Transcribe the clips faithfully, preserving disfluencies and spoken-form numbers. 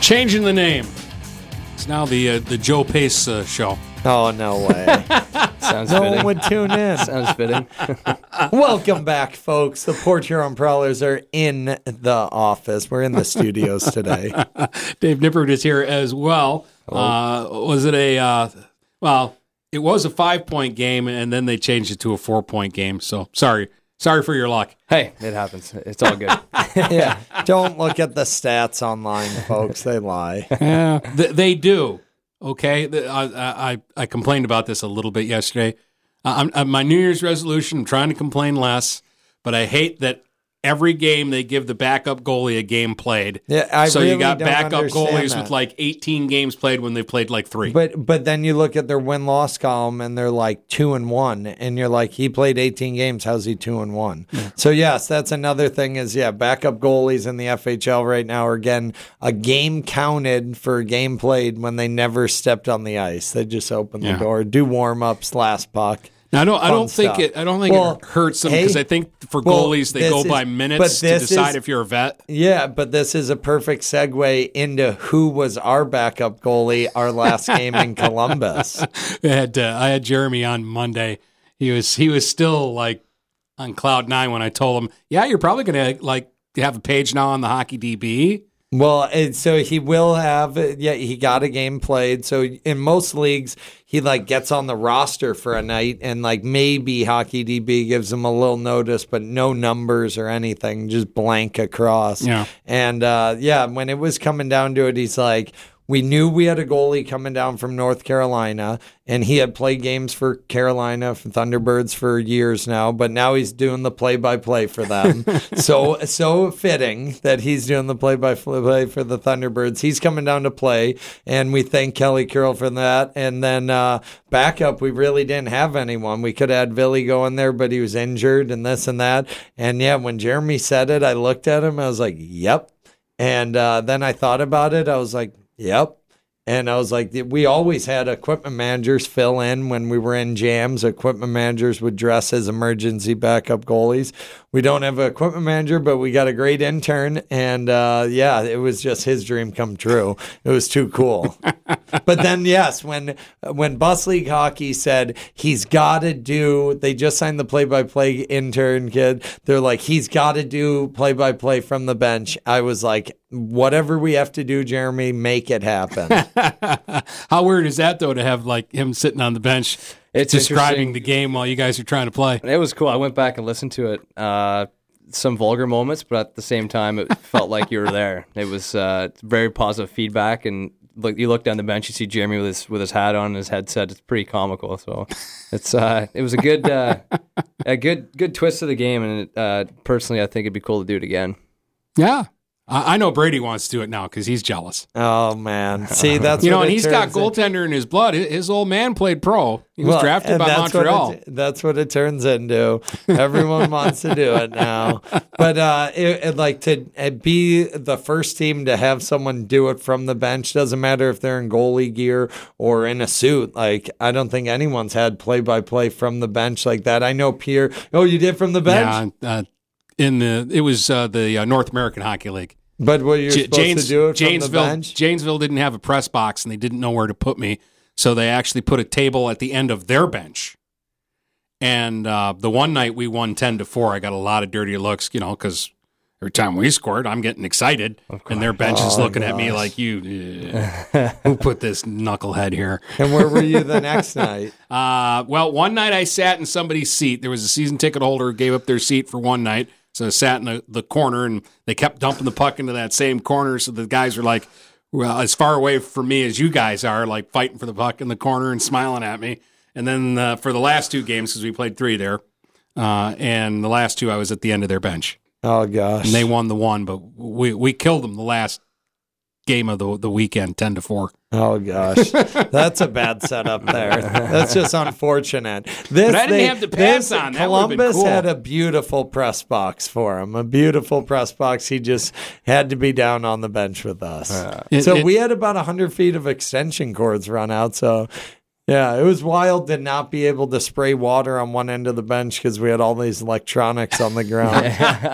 Changing the name. It's now the uh, the Joe Pace uh, show. Oh, no way. Sounds no fitting. one would tune in. Sounds fitting. Welcome back, folks. The Port Huron Prowlers are in the office. We're in the studios today. Dave Nippert is here as well. Uh, was it a, uh, well, it was a five-point game, and then they changed it to a four-point game. So, sorry. Sorry for your luck. Hey, it happens. It's all good. Yeah. Don't look at the stats online, folks. They lie. Yeah, they, they do. Okay, The- I, I I complained about this a little bit yesterday. Uh, I'm, uh, my New Year's resolution, I'm trying to complain less, but I hate that every game they give the backup goalie a game played. Yeah, I so really you got don't backup understand goalies that. with like eighteen games played when they played like three. But but then you look at their win-loss column and they're like two and one, and you're like, he played eighteen games. How's he two and one? Yeah. So yes, that's another thing. Is yeah, backup goalies in the F H L right now are getting a game counted for a game played when they never stepped on the ice. They just open the Yeah. door, do warm-ups, last puck. Now, I don't. I Fun don't think stuff. it. I don't think Well, it hurts them hey, because I think for well, goalies they this go is- by but minutes to this decide is- if you're a vet. Yeah, but this is a perfect segue into who was our backup goalie our last game in Columbus. I had uh, I had Jeremy on Monday. He was he was still like on cloud nine when I told him, "Yeah, you're probably gonna like have a page now on the Hockey D B." Well, and so he will have, yeah, he got a game played. So in most leagues, he like gets on the roster for a night and like maybe Hockey D B gives him a little notice, but no numbers or anything, just blank across. Yeah. And uh, yeah, when it was coming down to it, he's like, we knew we had a goalie coming down from North Carolina, and he had played games for Carolina, for Thunderbirds for years now, but now he's doing the play-by-play for them. so so fitting that he's doing the play-by-play for the Thunderbirds. He's coming down to play, and we thank Kelly Curl for that. And then uh, backup, we really didn't have anyone. We could have had Billy go in there, but he was injured and this and that. And yeah, when Jeremy said it, I looked at him, I was like, yep. And uh, then I thought about it, I was like, yep. And I was like, we always had equipment managers fill in when we were in jams. Equipment managers would dress as emergency backup goalies. We don't have an equipment manager, but we got a great intern. And uh, yeah, it was just his dream come true. It was too cool. But then, yes, when when Bus League Hockey said he's got to do, they just signed the play-by-play intern kid. They're like, he's got to do play-by-play from the bench. I was like, whatever we have to do, Jeremy, make it happen. How weird is that though to have like him sitting on the bench It's describing interesting. the game while you guys are trying to play? It was cool. I went back and listened to it. Uh, some vulgar moments, but at the same time, it felt like you were there. It was uh, very positive feedback, and look, you look down the bench, you see Jeremy with his with his hat on and his headset. It's pretty comical. So it's uh, it was a good uh, a good good twist to the game, and uh, personally, I think it'd be cool to do it again. Yeah. I I know Brady wants to do it now because he's jealous. Oh, man. See, that's You know, what and it he's got turns in- goaltender in his blood. His his old man played pro. He was Well, drafted and by that's Montreal. What it, that's what it turns into. Everyone wants to do it now. But uh, it, it, like to uh, be the first team to have someone do it from the bench, doesn't matter if they're in goalie gear or in a suit. Like, I don't think anyone's had play-by-play from the bench like that. I know Pierre. Oh, you did from the bench? Yeah, uh, in the it was uh, the uh, North American Hockey League. But what you're J- supposed Janes- to do it from the Janesville, bench? Janesville didn't have a press box, and they didn't know where to put me, so they actually put a table at the end of their bench. And uh, the one night we won ten to four, I got a lot of dirty looks, you know, because every time we scored, I'm getting excited, and their bench is Oh, looking at me gosh. like, "You, uh, who put this knucklehead here?" And where were you the next night? Uh, well, one night I sat in somebody's seat. There was a season ticket holder who gave up their seat for one night. So I sat in the, the corner, and they kept dumping the puck into that same corner. So the guys were like, well, as far away from me as you guys are, like fighting for the puck in the corner and smiling at me. And then uh, for the last two games, because we played three there, uh, and the last two I was at the end of their bench. Oh, gosh. And they won the one, but we, we killed them the last game of the the weekend, ten to four. Oh, gosh. That's a bad setup there. That's just unfortunate. This, But I didn't have to pass this, on. That would've been Columbus cool. had a beautiful press box for him, a beautiful press box. He just had to be down on the bench with us. It- so it- we had about one hundred feet of extension cords run out, so Yeah, it was wild to not be able to spray water on one end of the bench because we had all these electronics on the ground.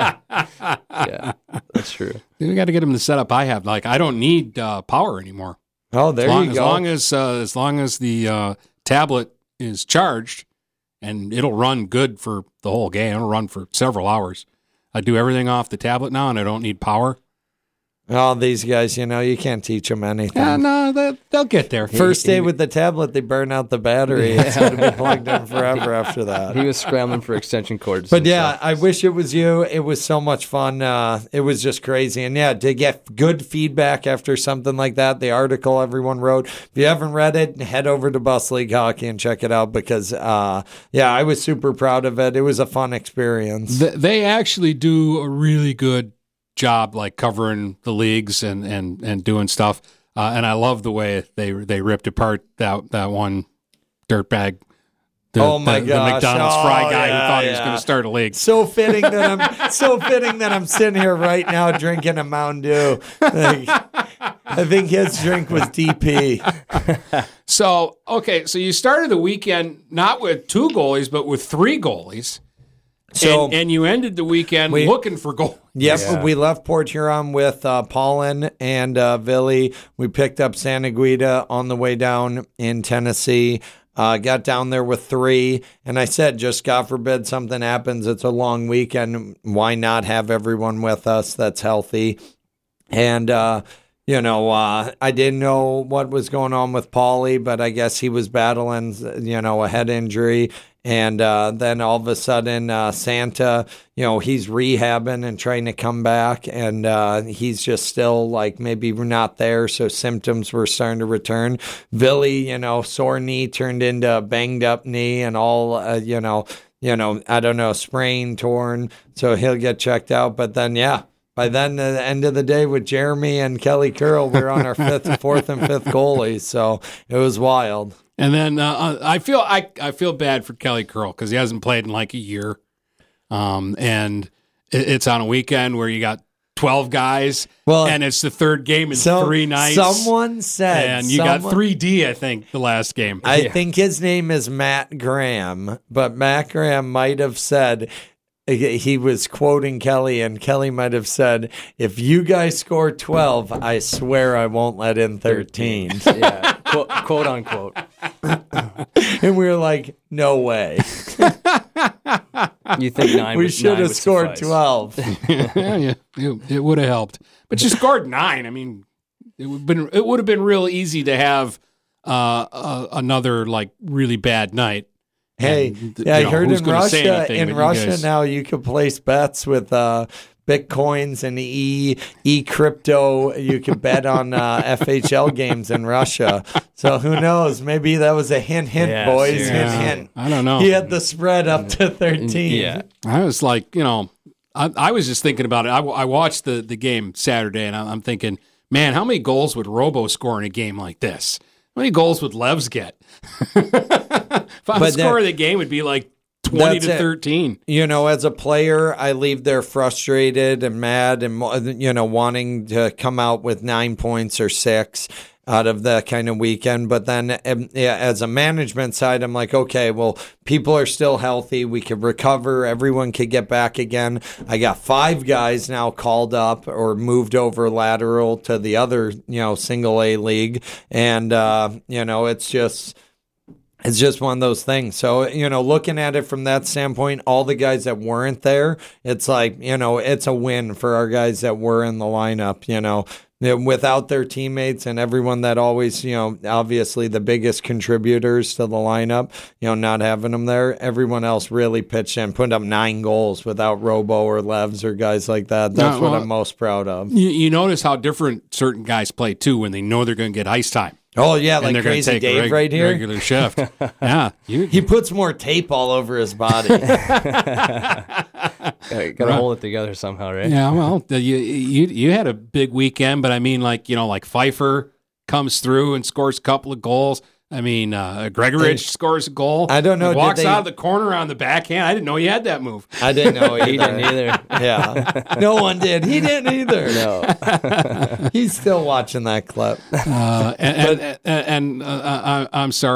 Yeah, that's true. We got to get them the setup I have. Like, I don't need uh, power anymore. Oh, there as long, you as go. long as uh, as long as the uh, tablet is charged, and it'll run good for the whole game. It'll run for several hours. I do everything off the tablet now, and I don't need power. Oh, these guys, you know, you can't teach them anything. Yeah, no, they, they'll get there. First day with the tablet, they burn out the battery. It's going to be plugged in forever after that. He was scrambling for extension cords. But and yeah, stuff. I wish it was you. It was so much fun. Uh, it was just crazy. And yeah, to get good feedback after something like that, the article everyone wrote, if you haven't read it, head over to Bus League Hockey and check it out because, uh, yeah, I was super proud of it. It was a fun experience. Th- They actually do a really good job, like covering the leagues and, and, and doing stuff. Uh, and I love the way they they ripped apart that that one dirtbag. The, Oh, my the, gosh. The McDonald's Oh, fry guy yeah, who thought he was yeah. going to start a league. So fitting that I'm so fitting that I'm sitting here right now drinking a Mountain Dew. Like, I think his drink was D P. So, okay, so you started the weekend not with two goalies, but with three goalies. So and, and you ended the weekend we- looking for goals. Yep, Yeah. we left Port Huron with uh, Paulin and uh, Billy. We picked up Santa Guida on the way down in Tennessee. Uh, got down there with three, and I said, just God forbid something happens. It's a long weekend. Why not have everyone with us that's healthy? And, uh, you know, uh, I didn't know what was going on with Paulie, but I guess he was battling, you know, a head injury. And uh, then all of a sudden, uh, Santa, you know, he's rehabbing and trying to come back. And uh, he's just still like maybe not there. So symptoms were starting to return. Billy, you know, sore knee turned into a banged up knee and all, uh, you know, you know, I don't know, sprain, torn. So he'll get checked out. But then, yeah. By then, at the end of the day, with Jeremy and Kelly Curl, we we're on our fifth, fourth, and fifth goalies. So it was wild. And then uh, I feel I, I feel bad for Kelly Curl because he hasn't played in like a year. Um, and it, it's on a weekend where you got twelve guys, Well, and it's the third game in So three nights. someone said, and you someone, got three D, I think, the last game. I think his name is Matt Graham, but Matt Graham might have said, he was quoting Kelly, and Kelly might have said, if you guys score twelve, I swear I won't let in thirteen. yeah, quote, quote unquote. And we were like, no way. You think nine? We would, should nine have would scored suffice. twelve. yeah, yeah, it, it would have helped, but you scored nine. I mean, it would been it would have been real easy to have uh, uh, another like really bad night. Hey, And, yeah, you I know, heard who's in gonna say Russia, anything in but you Russia guys? now you can place bets with uh, Bitcoins and e e crypto. You can bet on uh, F H L games in Russia. So who knows? Maybe that was a hint, hint, Yeah, boys, seriously. hint, Yeah, hint. I don't know. He had the spread up to thirteen. Yeah, I was like, you know, I, I was just thinking about it. I, I watched the, the game Saturday, and I, I'm thinking, man, how many goals would Robo score in a game like this? How many goals would Levs get? If I But score that- of the game, would be like twenty That's to it. thirteen. You know, as a player, I leave there frustrated and mad and, you know, wanting to come out with nine points or six out of that kind of weekend. But then um, yeah, as a management side, I'm like, okay, well, people are still healthy. We could recover. Everyone could get back again. I got five guys now called up or moved over lateral to the other, you know, single A league. And, uh, you know, it's just... It's just one of those things. So, you know, looking at it from that standpoint, all the guys that weren't there, it's like, you know, it's a win for our guys that were in the lineup, you know, without their teammates and everyone that always, you know, obviously the biggest contributors to the lineup, you know, not having them there, everyone else really pitched in, put up nine goals without Robo or Levs or guys like that. That's No, what well, I'm most proud of. You, you notice how different certain guys play, too, when they know they're going to get ice time. Oh, yeah, And like they're going to Crazy take a Dave reg- right here. regular shift. Yeah. You, He puts more tape all over his body. got to Right. hold it together somehow, right? Yeah, well, the, you you you had a big weekend, but I mean, like you know, like Pfeiffer comes through and scores a couple of goals. I mean, uh, Gregorich scores a goal. I don't know, He did walks they- out of the corner on the backhand. I didn't know you had that move. I didn't know either. He didn't either. Yeah. No one did. He didn't either. No. He's still watching that clip. Uh, and and, and, and uh, I, I'm sorry,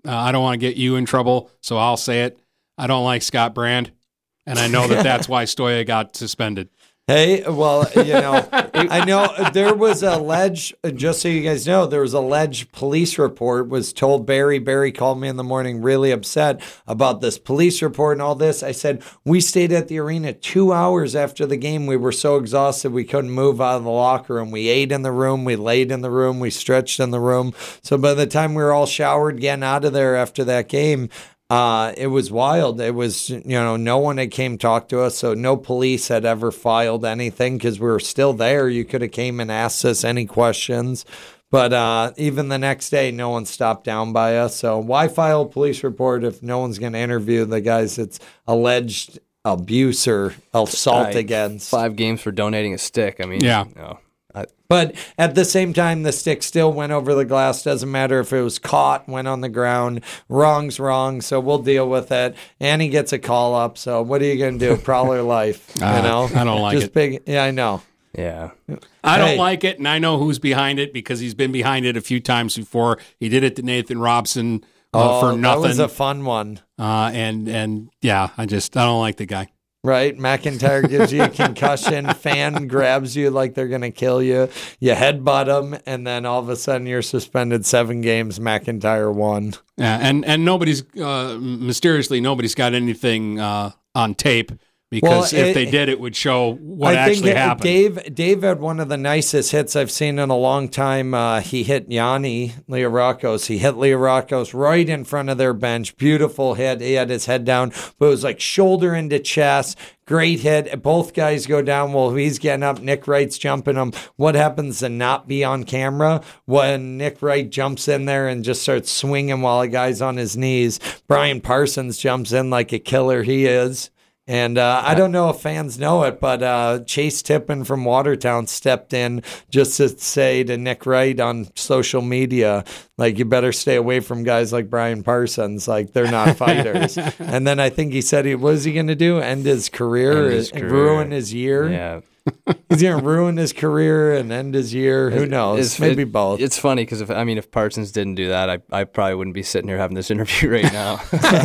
Uh, I don't want to get you in trouble, so I'll say it. I don't like Scott Brand, and I know that that's why Stoya got suspended. Hey, well, you know, I know there was alleged, just so you guys know, there was alleged police report was told Barry. Barry called me in the morning really upset about this police report and all this. I said, we stayed at the arena two hours after the game. We were so exhausted we couldn't move out of the locker room. We ate in the room. We laid in the room. We stretched in the room. So by the time we were all showered, getting out of there after that game, Uh, it was wild. It was, you know, no one had came talk to us. So no police had ever filed anything because we were still there. You could have came and asked us any questions. But uh, even the next day, no one stopped down by us. So why file a police report if no one's going to interview the guys that's alleged abuse or assault Right. against? Five games for donating a stick. I mean, Yeah. no. I, But at the same time, the stick still went over the glass. Doesn't matter if it was caught, went on the ground. Wrong's wrong, so we'll deal with it. And he gets a call up. So what are you going to do? Prowler life, you Uh, know? I don't like Just it. big. Yeah, I know. yeah. I don't Hey. like it, and I know who's behind it because he's been behind it a few times before. He did it to Nathan Robson uh, Oh, for nothing. That was a fun one. uh, and and yeah, I just I don't like the guy. Right? McIntyre gives you a concussion. Fan grabs you like they're going to kill you. You headbutt him, and then all of a sudden you're suspended seven games. McIntyre won. Yeah, and and nobody's uh, mysteriously nobody's got anything uh, on tape because Well, if it- they did, it would show what I actually think uh, happened. Dave Dave had one of the nicest hits I've seen in a long time. Uh, he hit Yanni Leorakos. He hit Leorakos right in front of their bench. Beautiful hit. He had his head down, but it was like shoulder into chest. Great hit. Both guys go down while he's getting up. Nick Wright's jumping him. What happens to not be on camera when Nick Wright jumps in there and just starts swinging while a guy's on his knees? Brian Parsons jumps in like a killer he is. And uh, I don't know if fans know it, but uh, Chase Tippin from Watertown stepped in just to say to Nick Wright on social media, like, you better stay away from guys like Brian Parsons. Like, they're not fighters. And then I think he said, he, what is he going to do? End his career? End his and career. Ruin his year? Yeah. He's going to ruin his career and end his year? Who knows? It's- Maybe it- both. It's funny because if I mean if Parsons didn't do that, I I probably wouldn't be sitting here having this interview right now.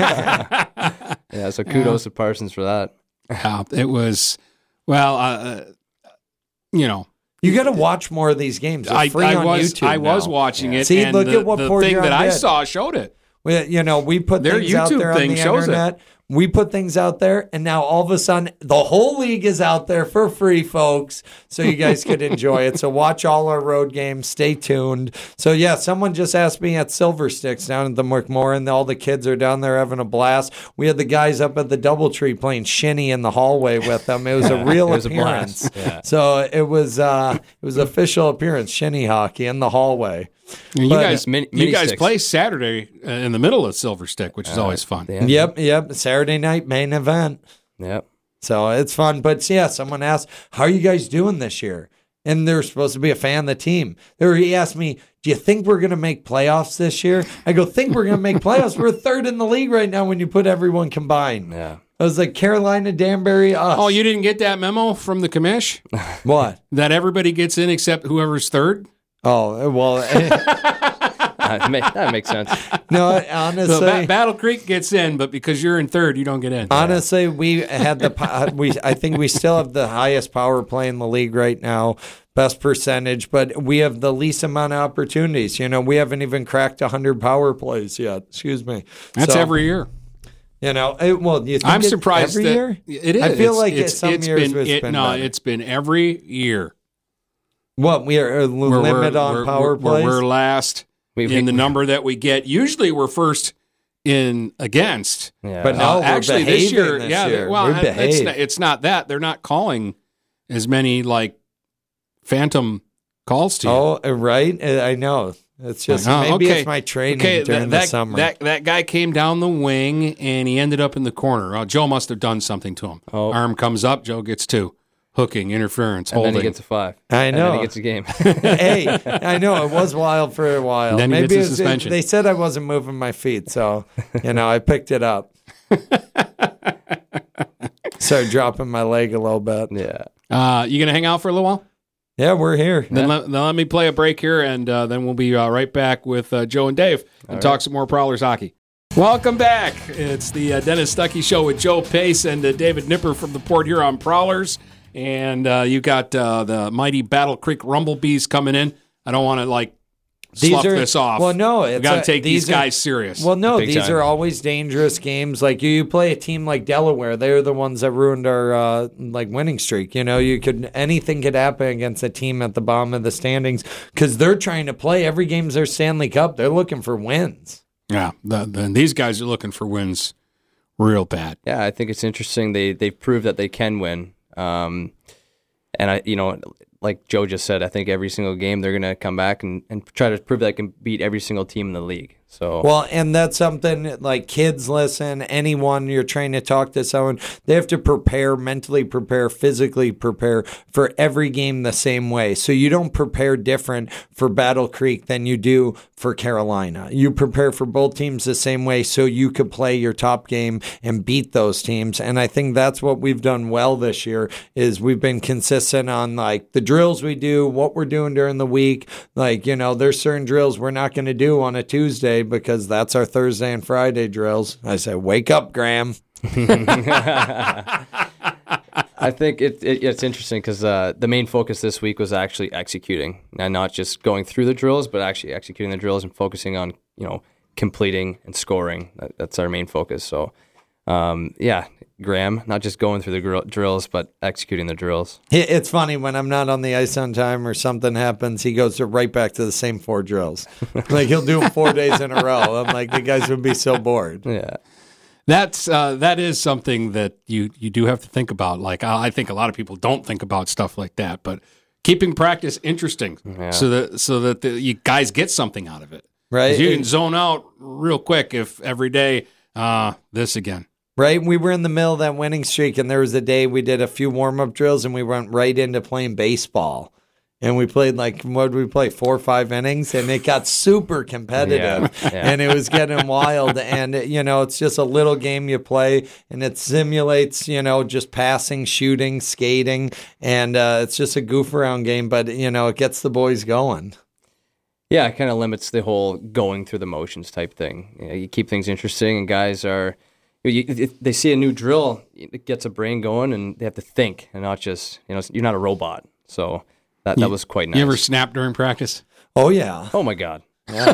Yeah, so kudos to Parsons for that. Yeah, it was well, uh, you know. You got to watch more of these games. They're I, free I on was YouTube I was now. watching it. See, and look the, at what the poor thing John that I did. saw showed it. We, you know, we put Their things out YouTube there on thing the shows it. internet. We put things out there, and now all of a sudden, the whole league is out there for free, folks, so you guys could enjoy it. So watch all our road games. Stay tuned. So, yeah, someone just asked me at Silver Sticks down at the McMorran. All the kids are down there having a blast. We had the guys up at the Doubletree playing shinny in the hallway with them. It was a real It was a appearance. blast. Yeah. So it was uh, it was official appearance, shinny hockey in the hallway. You But- guys, Mini- you mini guys sticks. play Saturday uh, in the middle of Silver Stick, which is always fun. Yeah. Yep, yep. Saturday night main event. Yep. So it's fun. But yeah, someone asked, how are you guys doing this year? And they're supposed to be a fan of the team. There, he asked me, do you think we're going to make playoffs this year? I go, think we're going to make playoffs? We're third in the league right now when you put everyone combined. Yeah. I was like, Carolina, Danbury, us. Oh, you didn't get that memo from the commish What? that everybody gets in except whoever's third? Oh, well, That, ma- that makes sense. no, So honestly. Ba- Battle Creek gets in, but because you're in third, you don't get in. Honestly, we had the po- we. I think we still have the highest power play in the league right now, best percentage, but we have the least amount of opportunities. You know, we haven't even cracked one hundred power plays yet. Excuse me. That's So, every year. You know, it, well, you think I'm it surprised every that year? it is. I feel It's- like it's, some it's years been, it's it, been no, better. it's been every year. What we are uh, Where limit we're, on we're- power we're, plays. We're last We- in we- the number that we get. Usually, we're first in against. Yeah. But no, Uh, we're actually, this behaving year, this yeah, year. well, We it's behave. not, it's not that they're not calling as many like phantom calls to you. Oh, uh, right. Uh, I know. It's just Oh, maybe okay. it's my training Okay, during that, the that, summer. that that guy came down the wing and he ended up in the corner. Oh, Joe must have done something to him. Oh. Arm comes up, Joe gets two. Hooking, interference, And holding. then he gets a five. I And know. then he gets a game. Hey, I know it was wild for a while. Then he Maybe gets a it was- suspension. They said I wasn't moving my feet, so you know I picked it up. Started dropping my leg a little bit. yeah. uh, you gonna hang out for a little while? Yeah, we're here. Then, let, then let me play a break here, and uh, then we'll be uh, right back with uh, Joe and Dave and All talk right. some more Prowlers hockey. Welcome back. It's the uh, Dennis Stuckey Show with Joe Pace and uh, David Nipper from the Port Huron Prowlers. And uh, you got uh, the mighty Battle Creek Rumblebees coming in. I don't want to, like, These slough are- this off. well, no, we it's got to a- take these, these are- guys serious. Well, no, Big these time. are always dangerous games. Like you play a team like Delaware, they're the ones that ruined our uh, like winning streak. You know, you could anything could happen against a team at the bottom of the standings because they're trying to play every game's their Stanley Cup. They're looking for wins. yeah, the, the, these guys are looking for wins real bad. Yeah, I think it's interesting. They they've proved that they can win. Um, and I, you know, like Joe just said, I think every single game they're going to come back and, and try to prove that they can beat every single team in the league. So Well, and that's something like kids listen, anyone you're trying to talk to someone, they have to prepare, mentally prepare, physically prepare for every game the same way. So you don't prepare different for Battle Creek than you do for Carolina. You prepare for both teams the same way so you could play your top game and beat those teams. And I think that's what we've done well this year is we've been consistent on like the drills we do, what we're doing during the week. Like, you know, there's certain drills we're not going to do on a Tuesday because that's our Thursday and Friday drills. I say, wake up, Graham. I think it, it it's interesting because uh, the main focus this week was actually executing and not just going through the drills, but actually executing the drills and focusing on, you know, completing and scoring. That, that's our main focus. So, um, yeah, Graham, not just going through the gr- drills, but executing the drills. It- It's funny when I'm not on the ice on time or something happens, he goes to right back to the same four drills. Like he'll do them four days in a row. I'm like, the guys would be so bored. Yeah. That's uh, that is something that you, you do have to think about. Like I I think a lot of people don't think about stuff like that, but keeping practice interesting Yeah. so that so that the, you guys get something out of it. 'Cause Right? you can zone out real quick if every day uh, this again. Right? We were in the middle of that winning streak, and there was a day we did a few warm up drills, and we went right into playing baseball. And we played like, what did we play, four or five innings? And it got super competitive. Yeah, yeah. And it was getting wild. And, you know, it's just a little game you play, and it simulates, you know, just passing, shooting, skating. And uh, it's just a goof around game, but, you know, it gets the boys going. Yeah, it kind of limits the whole going through the motions type thing. You know, you keep things interesting, and guys are, you, if they see a new drill, it gets a brain going, and they have to think, and not just, you know, you're not a robot. So that, that was quite nice. You ever snap during practice? Oh, yeah. Oh my God.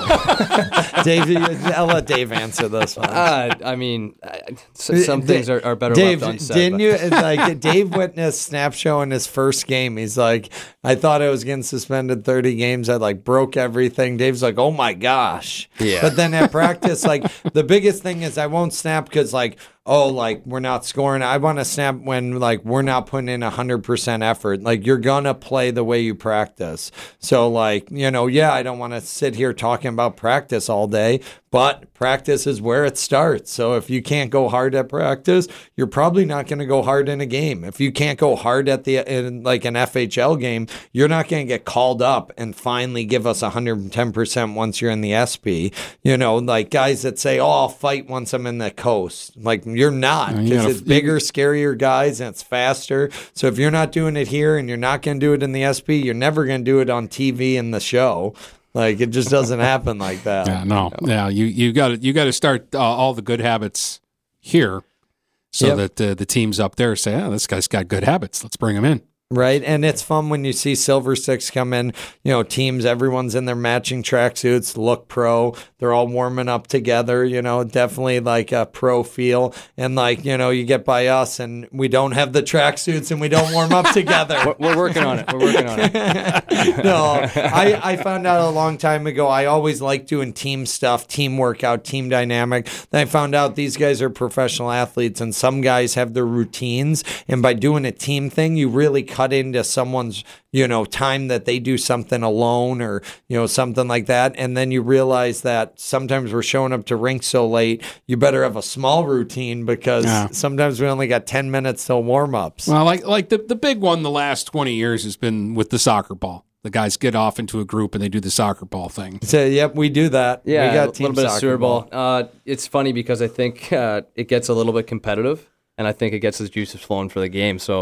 Dave, I'll let Dave answer this one. Uh, I mean, uh, s- some things are, are better Dave, left unsaid. didn't but- you? It's like Dave witnessed snap show in his first game. He's like, I thought I was getting suspended thirty games. I like broke everything. Dave's like, oh my gosh. Yeah. But then at practice, like the biggest thing is I won't snap because like, oh, like we're not scoring. I want to snap when like we're not putting in a hundred percent effort. Like you're gonna play the way you practice. So like, you know, yeah, I don't want to sit here talking about practice all day, but practice is where it starts. So if you can't go hard at practice, you're probably not going to go hard in a game. If you can't go hard at the in like an F H L game, you're not going to get called up and finally give us one hundred ten percent once you're in the S P. You know, like guys that say, "Oh, I'll fight once I'm in the coast." Like you're not, you because gotta- it's bigger, scarier guys and it's faster. So if you're not doing it here and you're not going to do it in the S P, you're never going to do it on T V in the show. Like it just doesn't happen like that. Yeah, no, yeah. You you got to you got to start uh, all the good habits here, so Yep. that uh, the teams up there say, "Oh, this guy's got good habits. Let's bring him in." Right. And it's fun when you see Silver Sticks come in, you know, teams, everyone's in their matching tracksuits, look pro. They're all warming up together, you know, definitely like a pro feel. And like, you know, you get by us and we don't have the tracksuits and we don't warm up together. We're, we're working on it. We're working on it. No, I, I found out a long time ago, I always like doing team stuff, team workout, team dynamic. Then I found out these guys are professional athletes and some guys have their routines. And by doing a team thing, you really cut into someone's, you know, time that they do something alone or, you know, something like that. And then you realize that sometimes we're showing up to rink so late, you better have a small routine because Yeah. sometimes we only got ten minutes till warm ups. Well, like like the the big one the last twenty years has been with the soccer ball. The guys get off into a group and they do the soccer ball thing. So, yep, we do that. Yeah, we got a team little bit of soccer sewer ball. Uh, it's funny because I think uh, it gets a little bit competitive, and I think it gets the juices flowing for the game. So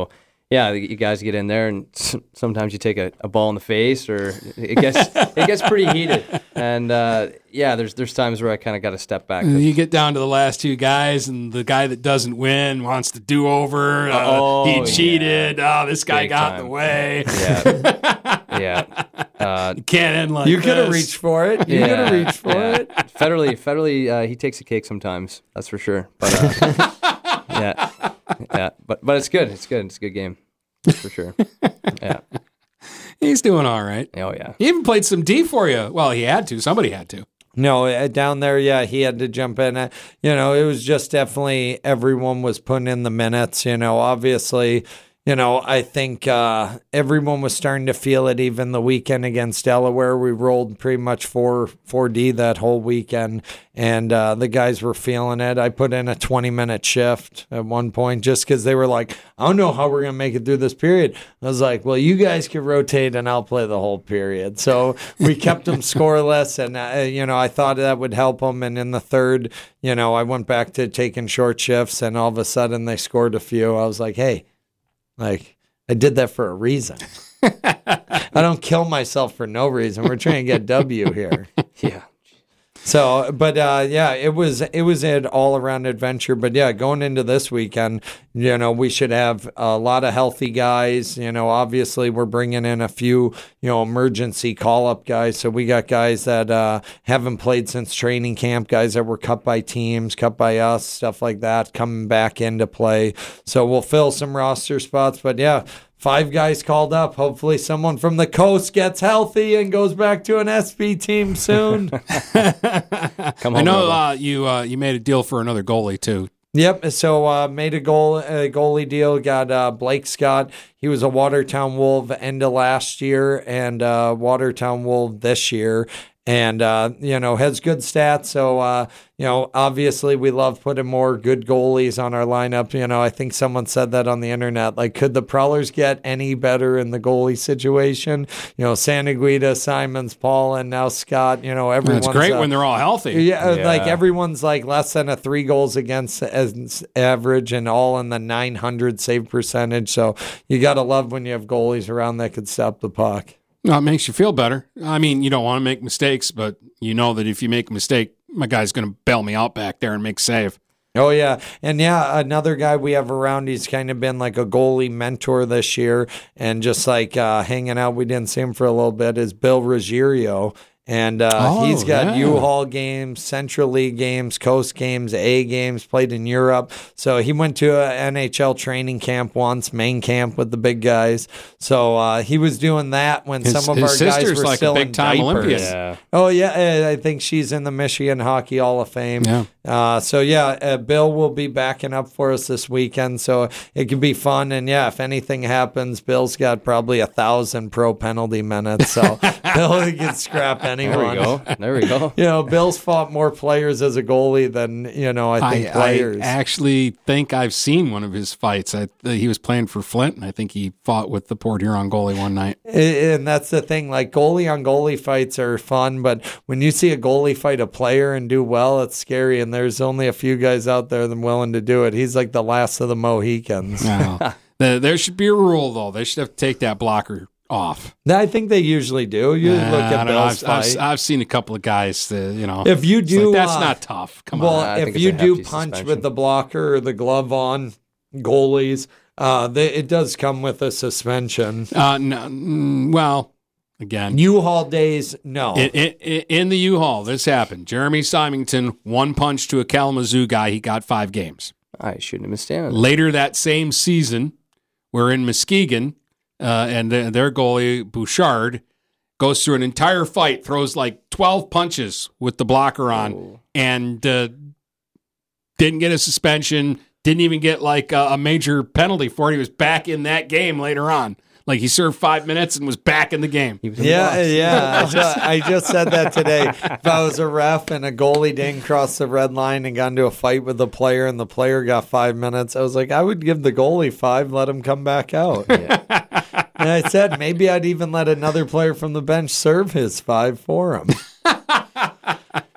yeah, you guys get in there, and sometimes you take a, a ball in the face, or it gets it gets pretty heated. And uh, yeah, there's there's times where I kind of got to step back. You get down to the last two guys, and the guy that doesn't win wants to do over. Uh, Oh, he cheated. yeah. Oh, this guy Big got in time. the way. Yeah, yeah. Uh, Can't end like You could have this. reached for it. You yeah, could have reached for yeah. it. Federally, federally, uh, he takes a cake sometimes. That's for sure. But uh, yeah, yeah. But but it's good. It's good. It's a good game. For sure. Yeah. He's doing all right. Oh yeah. He even played some D for you. Well, he had to. Somebody had to. No, uh, down there, yeah, he had to jump in. Uh, You know, it was just definitely everyone was putting in the minutes. You know, obviously, you know, I think uh, everyone was starting to feel it. Even the weekend against Delaware, we rolled pretty much four four D that whole weekend, and uh, the guys were feeling it. I put in a twenty minute shift at one point just because they were like, I don't know how we're gonna make it through this period. I was like, well, you guys can rotate and I'll play the whole period. So we kept them scoreless, and uh, you know, I thought that would help them. And in the third, you know, I went back to taking short shifts, and all of a sudden they scored a few. I was like, hey. Like, I did that for a reason. I don't kill myself for no reason. We're trying to get W here. Yeah. So, but uh, yeah, it was it was an all around adventure. But yeah, going into this weekend, you know, we should have a lot of healthy guys. You know, obviously we're bringing in a few, you know, emergency call up guys. So we got guys that uh, haven't played since training camp, guys that were cut by teams, cut by us, stuff like that, coming back into play. So we'll fill some roster spots. But yeah. Five guys called up. Hopefully someone from the coast gets healthy and goes back to an S B team soon. Come I on. know uh, you uh, you made a deal for another goalie too. Yep. So uh, made a goal a goalie deal. Got uh, Blake Scott. He was a Watertown Wolf end of last year and uh, Watertown Wolf this year. And, uh, you know, has good stats. So, uh, you know, obviously we love putting more good goalies on our lineup. You know, I think someone said that on the internet. Like, could the Prowlers get any better in the goalie situation? You know, Santaguida, Simons, Paul, and now Scott, you know, everyone's... It's great uh, when they're all healthy. Yeah, Yeah. like everyone's like less than a three goals against as average and all in the nine hundred save percentage. So you got to love when you have goalies around that could stop the puck. No, it makes you feel better. I mean, you don't want to make mistakes, but you know that if you make a mistake, my guy's going to bail me out back there and make a save. Oh, yeah. And yeah, another guy we have around, he's kind of been like a goalie mentor this year and just like uh, hanging out. We didn't see him for a little bit, is Bill Ruggiero. And uh, Oh, he's got yeah. U-Haul games, Central League games, Coast games, A games, played in Europe. So he went to a N H L training camp once, main camp with the big guys. So uh, he was doing that when His- some of his our guys sister's were like a still in big-time diapers. Olympian. Yeah. Oh, yeah. uh, I think she's in the Michigan Hockey Hall of Fame. Yeah. Uh, so, yeah, uh, Bill will be backing up for us this weekend. So it could be fun. And, yeah, if anything happens, Bill's got probably a thousand pro penalty minutes. So Bill can scrap anyone. There we go. There we go. You know, Bill's fought more players as a goalie than, you know, I think I, players. I actually think I've seen one of his fights. I, he was playing for Flint, and I think he fought with the Port Huron goalie one night. And that's the thing, like goalie on goalie fights are fun, but when you see a goalie fight a player and do well, it's scary. And there's only a few guys out there that are willing to do it. He's like the last of the Mohicans. No. The- there should be a rule, though. They should have to take that blocker off. I think they usually do. You Uh, look I at don't know. Bill's I've, I've, fight. I've seen a couple of guys that, you know. If you it's do, like, that's uh, not tough. Come well, on. I think if it's you a do hefty punch suspension. with the blocker or the glove on goalies, uh, they, it does come with a suspension. Uh, no, mm, well, again, U-Haul days, no. in, in, in the U-Haul, this happened. Jeremy Symington, one punch to a Kalamazoo guy. He got five games. I shouldn't have been standing. Later that same season, we're in Muskegon, uh, and the, their goalie, Bouchard, goes through an entire fight, throws like twelve punches with the blocker on, Oh. and uh, didn't get a suspension, didn't even get like a, a major penalty for it. He was back in that game later on. Like he served five minutes and was back in the game. He was a Yeah, boss. yeah. I just, I just said that today. If I was a ref and a goalie didn't cross the red line and got into a fight with the player and the player got five minutes, I was like, I would give the goalie five, let him come back out. And I said, maybe I'd even let another player from the bench serve his five for him.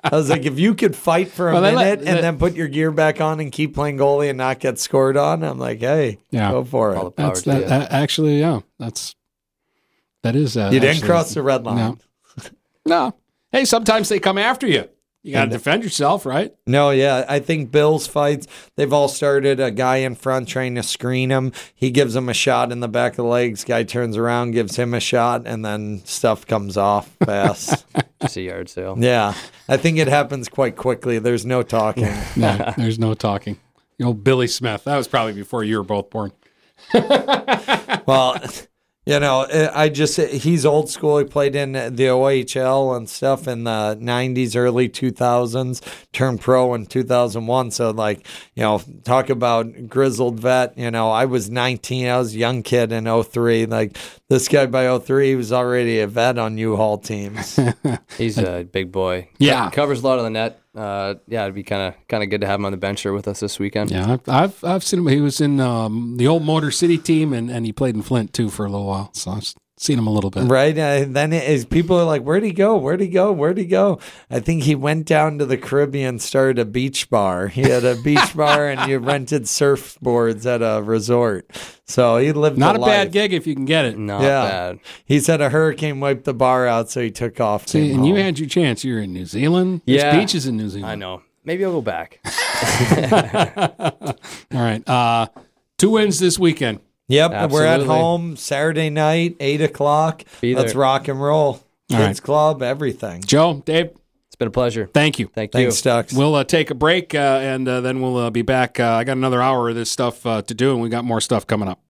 I was like, if you could fight for a Well, they let- minute and they- then put your gear back on and keep playing goalie and not get scored on, I'm like, hey, Yeah. go for All the it. power That's to that, you. that- actually, yeah. That's that is. Uh, You didn't actually- cross the red line. No. No. Hey, sometimes they come after you. You got to defend yourself, right? No, yeah. I think Bill's fights, they've all started a guy in front trying to screen him. He gives him a shot in the back of the legs. Guy turns around, gives him a shot, and then stuff comes off fast. Just a yard sale. Yeah. I think it happens quite quickly. There's no talking. No, there's no talking. You know, Billy Smith. That was probably before you were both born. Well, you know, I just, he's old school. He played in the O H L and stuff in the nineties, early two thousands, turned pro in two thousand one. So, like, you know, talk about grizzled vet. You know, I was nineteen. I was a young kid in oh three. Like, this guy by oh three, he was already a vet on U-Haul teams. He's a big boy. Yeah. Covers a lot of the net. Uh, yeah, it'd be kind of kind of good to have him on the bench here with us this weekend. Yeah, I've I've, I've seen him. He was in um, the old Motor City team, and, and he played in Flint too for a little while. So I've seen him a little bit. Right? Uh, then it is, people are like, where'd he go? Where'd he go? Where'd he go? I think he went down to the Caribbean, started a beach bar. He had a beach bar and you rented surfboards at a resort. So he lived Not a life. bad gig if you can get it. Not Yeah. bad. He said a hurricane wiped the bar out, so he took off. See, came and you home. had your chance. You're in New Zealand. There's Yeah. beaches in New Zealand. I know. Maybe I'll go back. All right. Uh, two wins this weekend. Yep, we're at Absolutely. home Saturday night, eight o'clock. Be Let's there. rock and roll. All Kids right. club, everything. Joe, Dave, It's been a pleasure. thank you. Thank you. Thanks, Ducks. We'll uh, take a break, uh, and uh, then we'll uh, be back. Uh, I got another hour of this stuff uh, to do, and we got more stuff coming up.